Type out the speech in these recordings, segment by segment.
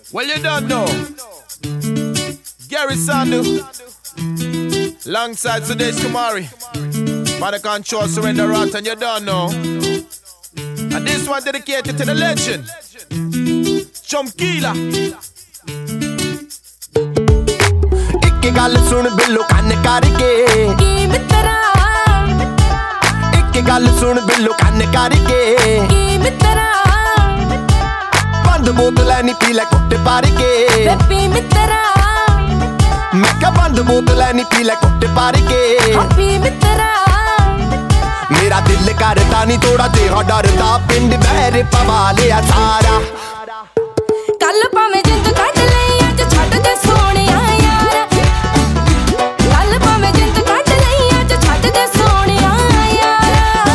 Well, you don't know. Gary Sandu, alongside Sudesh Kumari, by the control Surrender Rat, and you don't know. And this one dedicated to the legend, Chomkila. एक गल सुन बिल्लो कान करके की मित्रा एक गल सुन बिल्लो कान करके की मित्रा बंद बोतल नहीं पी ले कुट्टे पार के पी मित्रा मैं क्या बंद बोतल नहीं पी ले कुट्टे पार के पी मित्रा मेरा दिल करता नहीं थोड़ा जेहा डरदा पिंड बहरे पवा लिया सारा कल भावें जिंद कट ले अज छड्ड दे सोहणिया यार कल भावें जिंद कट ले अज छड्ड दे सोहणिया यार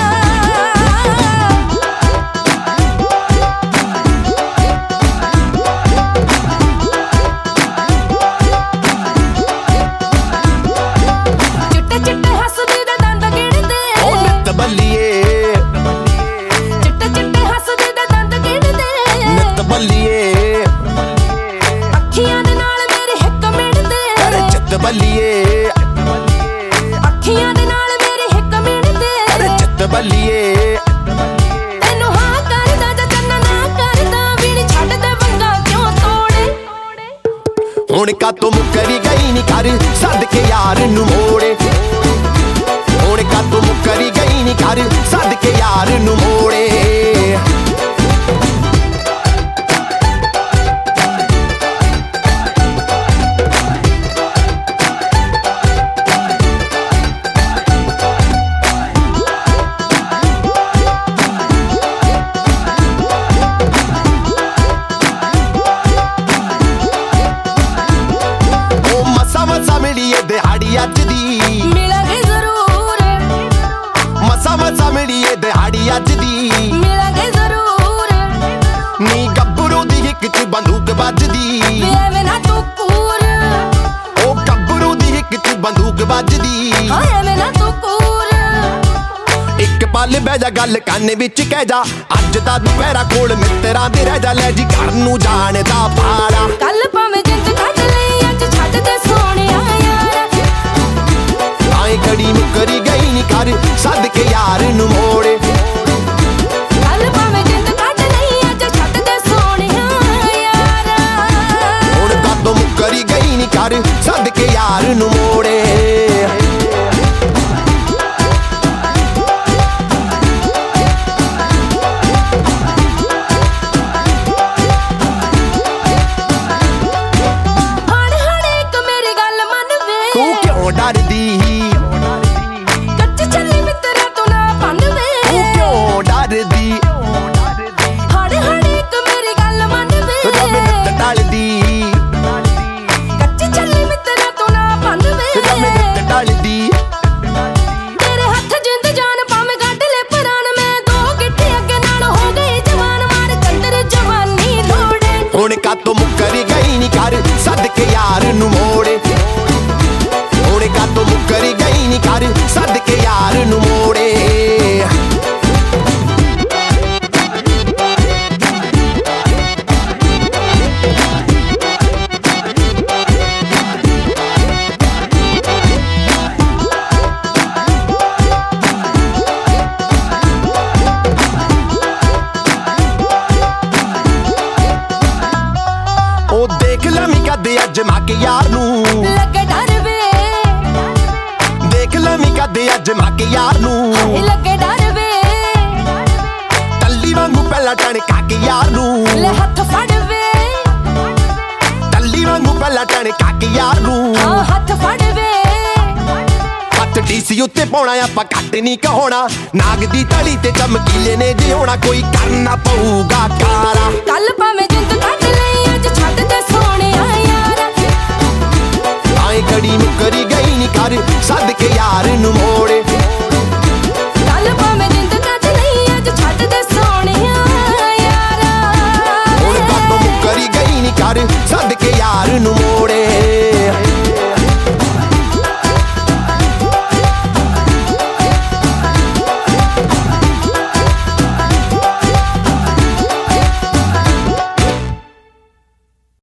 चिट्टे चिट्टे हसदे दे दंद गिणदे ओ नित बल्लिए चिट्टे चिट्टे हसदे दे दंद गिणदे नित बल्लिए ਅੱਖੀਆਂ ਦੇ ਨਾਲ ਮੇਰੇ ਹਿੱਕ ਮਿਣਦੇ अरे चित बल्लिए ਅੱਖੀਆਂ ਦੇ ਨਾਲ ਮੇਰੇ ਹਿੱਕ ਮਿਣਦੇ अरे चित बल्लिए ਤੈਨੂੰ ਹਾਂ ਕਰਦਾ ਜਾਂ ਚੰਨਾ ਨਾ ਕਰਦਾ ਵੀ ਨੀ ਛੱਡਦੇ ਵੰਗਾ ਕਿਉਂ ਤੋੜੇ ਹੁਣ ਕਾ ਤੂੰ ਮੁੱਕਰੀ ਗਈ ਨੀ ਕਰ ਸੱਦ ਕੇ ਯਾਰ ਨੂੰ ਮੋੜੇ ਹੁਣ ਕਾ ਤੂੰ ਮੁੱਕਰੀ ਗਈ ਨੀ ਕਰ ਸੱਦ ਕੇ ਯਾਰ ਨੂੰ ਮੋੜੇ ਮਸਾ ਮਿਲੀਏ ਦਿਹਾੜੀ ਅੱਜ ਦੀ ਮਿਲਾਂਗੇ ਜ਼ਰੂਰ ਮਸਾ ਮਿਲੀਏ ਦਿਹਾੜੀ ਅੱਜ ਦੀ ਮਿਲਾਂਗੇ ਜ਼ਰੂਰ ਨੀ ਗੱਭਰੂ ਦੀ ਹਿੱਕ ਚ ਬੰਦੂਕ ਵੱਜਦੀ ਵੇ ਐਵੇਂ ਨਾ ਤੂੰ ਕੂਰ ਉਹ ਗੱਭਰੂ ਦੀ ਹਿੱਕ ਚ ਬੰਦੂਕ ਵੱਜਦੀ ਹਾਂ ਐਵੇਂ ਨਾ ਤੂੰ ਕੂਰ ਇੱਕ ਪਲ ਬਹਿ ਜਾ ਗੱਲ ਕੰਨ ਵਿੱਚ ਕਹਿ ਜਾ ਅੱਜ ਤਾਂ ਦੁਪਹਿਰਾ ਕੋਲ ਮਿੱਤਰਾਂ ਦੇ ਰਹਿ ਜਾ ਲੈ ਜੀ ਘਰ ਨੂੰ ਜਾਣ ਦਾ ਪਾੜਾ ਕੱਲ ਭਾਵੇਂ ਜਿੰਦ ਕੱਢ ਲਈ ਅੱਜ ਛੱਡ ਦੇ ਸੋਹਣਿਆ ਯਾਰ ਆਏ ਘੜੀ ਮੁੱਕਰੀ ਗਈ ਨੀ ਕਰ ਸੱਦ ਕੇ ਯਾਰ ਨੂੰ ਮੋੜੇ ਕੱਲ ਭਾਵੇਂ ਜਿੰਦ ਕੱਢ ਲਈ ਅੱਜ ਛੱਡ ਦੇ ਸੋਹਣਿਆ ਯਾਰ ਹੁਣ ਕਦੋਂ ਮੁੱਕਰੀ ਗਈ ਨੀ ਕਰ ਸੱਦ ਕੇ ਯਾਰ ਨੂੰ ਮੋੜੇ ਤੂੰ ਕਿਉਂ ਡਰਦੀ ਕੱਚ ਚੱਲੀ ਮਿੱਤਰਾ ਤੂੰ ਨਾ ਪੰਨ ਵੇ ਤੂੰ ਕਿਉਂ ਡਰਦੀ ਹੜ ਇੱਕ ਮੇਰੀ ਗੱਲ ਮੰਨ ਵੇ ਰੱਬ ਨਿੱਤ ਟਲਦੀ ਕੱਚ ਚੱਲੀ ਮਿੱਤਰਾ ਤੂੰ ਨਾ ਪੰਨ ਵੇ ਰੱਬ ਨਿੱਤ ਟਲਦੀ ਤੇਰੇ ਹੱਥ ਜਿੰਦ ਜਾਨ ਭਾਵੇਂ ਕੱਢ ਲੈ ਪਰਾਨ ਮੈਂ ਦੋ ਗਿੱਠੇ ਅੱਗੇ ਨਾਲ ਹੋ ਗਈ ਜਵਾਨ ਮਾਰ ਚੰਦਰ ਜਵਾਨੀ ਲੋੜੇ ਹੁਣ ਕਾਤੋਂ ਮੁੱਕਰੀ ਗਈ ਨੀ ਕਰ ਸੱਦ ਕੇ ਯਾਰ ਨੂੰ ਮੋੜੇ ਹੁਣ ਕਾਤੋਂ ਮੁੱਕਰੀ ਗਈ ਨੀ ਕਰ ਸੱਦ ਕੇ ਯਾਰ ਨੂੰ ਮੋੜੇ ਉਹ ਦੇਖ ਲਵੀਂ ਕਦੇ ਅੱਜ ਮਾ ਕੇ ਯਾਰ ਨੂੰ ਲੱਗੇ ਡਰ ਵੇ ਦੇਖ ਲਵੀਂ ਕਦੇ ਅੱਜ ਮਾ ਕੇ ਯਾਰ ਨੂੰ ਲੱਗੇ ਡਰ ਵੇ ਟੱਲੀ ਵਾਂਗੂ ਪਹਿਲਾਂ ਟਣਕਾ ਕੇ ਯਾਰ ਨੂੰ ਲੈ ਹੱਥ ਫੜ ਵੇ ਟੱਲੀ ਵਾਂਗੂ ਪਹਿਲਾਂ ਟਣਕਾ ਕੇ ਯਾਰ ਨੂੰ ਹਾਂ ਹੱਥ ਫੜ ਵੇ ਹੱਥ ਡੀਸੀ ਉੱਤੇ ਪਾਉਣਾ ਆਪਾਂ ਘੱਟ ਨਹੀਂ ਕਹਾਉਣਾ ਨਾਗ ਦੀ ਤਲੀ ਤੇ ਚਮਕੀਲੇ ਨੇ ਜੇ ਹੋਣਾ ਕੋਈ ਕਰਨਾ ਪਊਗਾ